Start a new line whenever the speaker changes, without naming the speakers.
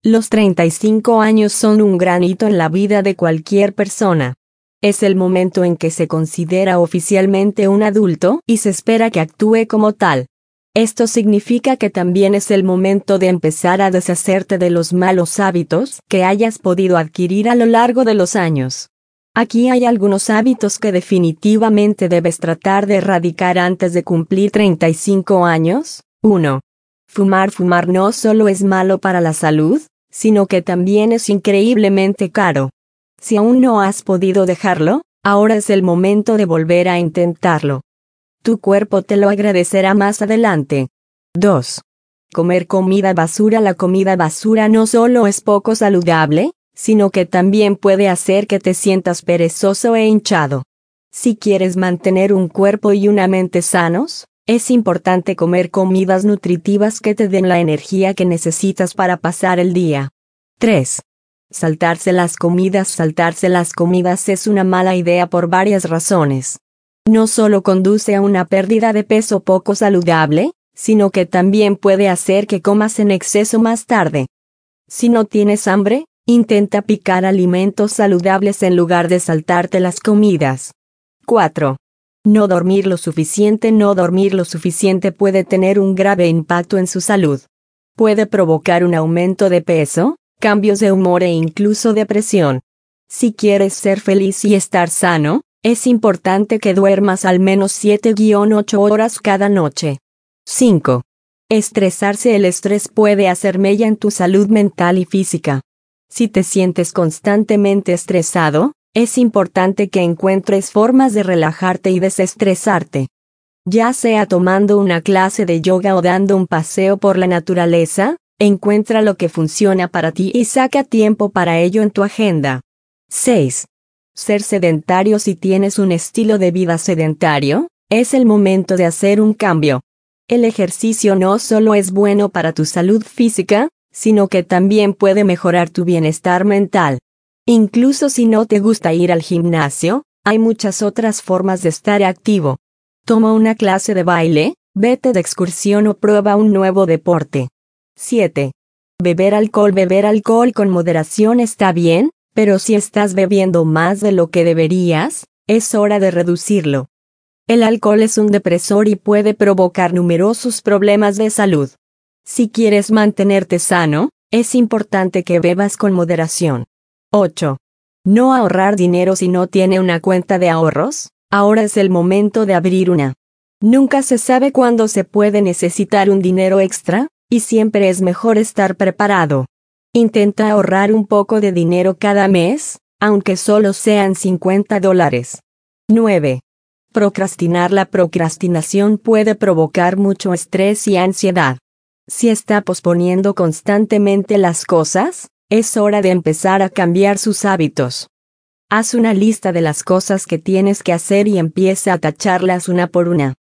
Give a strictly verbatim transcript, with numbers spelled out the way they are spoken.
Los treinta y cinco años son un gran hito en la vida de cualquier persona. Es el momento en que se considera oficialmente un adulto y se espera que actúe como tal. Esto significa que también es el momento de empezar a deshacerte de los malos hábitos que hayas podido adquirir a lo largo de los años. Aquí hay algunos hábitos que definitivamente debes tratar de erradicar antes de cumplir treinta y cinco años. uno. Fumar. Fumar no solo es malo para la salud, sino que también es increíblemente caro. Si aún no has podido dejarlo, ahora es el momento de volver a intentarlo. Tu cuerpo te lo agradecerá más adelante. dos. Comer comida basura. La comida basura no solo es poco saludable, sino que también puede hacer que te sientas perezoso e hinchado. Si quieres mantener un cuerpo y una mente sanos, es importante comer comidas nutritivas que te den la energía que necesitas para pasar el día. tres. Saltarse las comidas. Saltarse las comidas es una mala idea por varias razones. No solo conduce a una pérdida de peso poco saludable, sino que también puede hacer que comas en exceso más tarde. Si no tienes hambre, intenta picar alimentos saludables en lugar de saltarte las comidas. cuatro. No dormir lo suficiente. No dormir lo suficiente puede tener un grave impacto en su salud. Puede provocar un aumento de peso, cambios de humor e incluso depresión. Si quieres ser feliz y estar sano, es importante que duermas al menos siete a ocho horas cada noche. cinco. Estresarse. El estrés puede hacer mella en tu salud mental y física. Si te sientes constantemente estresado, es importante que encuentres formas de relajarte y desestresarte. Ya sea tomando una clase de yoga o dando un paseo por la naturaleza, encuentra lo que funciona para ti y saca tiempo para ello en tu agenda. seis. Ser sedentario. Si tienes un estilo de vida sedentario, es el momento de hacer un cambio. El ejercicio no solo es bueno para tu salud física, sino que también puede mejorar tu bienestar mental. Incluso si no te gusta ir al gimnasio, hay muchas otras formas de estar activo. Toma una clase de baile, vete de excursión o prueba un nuevo deporte. siete. Beber alcohol. Beber alcohol con moderación está bien, pero si estás bebiendo más de lo que deberías, es hora de reducirlo. El alcohol es un depresor y puede provocar numerosos problemas de salud. Si quieres mantenerte sano, es importante que bebas con moderación. ocho. No ahorrar dinero. Si no tiene una cuenta de ahorros, ahora es el momento de abrir una. Nunca se sabe cuándo se puede necesitar un dinero extra, y siempre es mejor estar preparado. Intenta ahorrar un poco de dinero cada mes, aunque solo sean cincuenta dólares. nueve. Procrastinar. La procrastinación puede provocar mucho estrés y ansiedad. Si está posponiendo constantemente las cosas, es hora de empezar a cambiar sus hábitos. Haz una lista de las cosas que tienes que hacer y empieza a tacharlas una por una.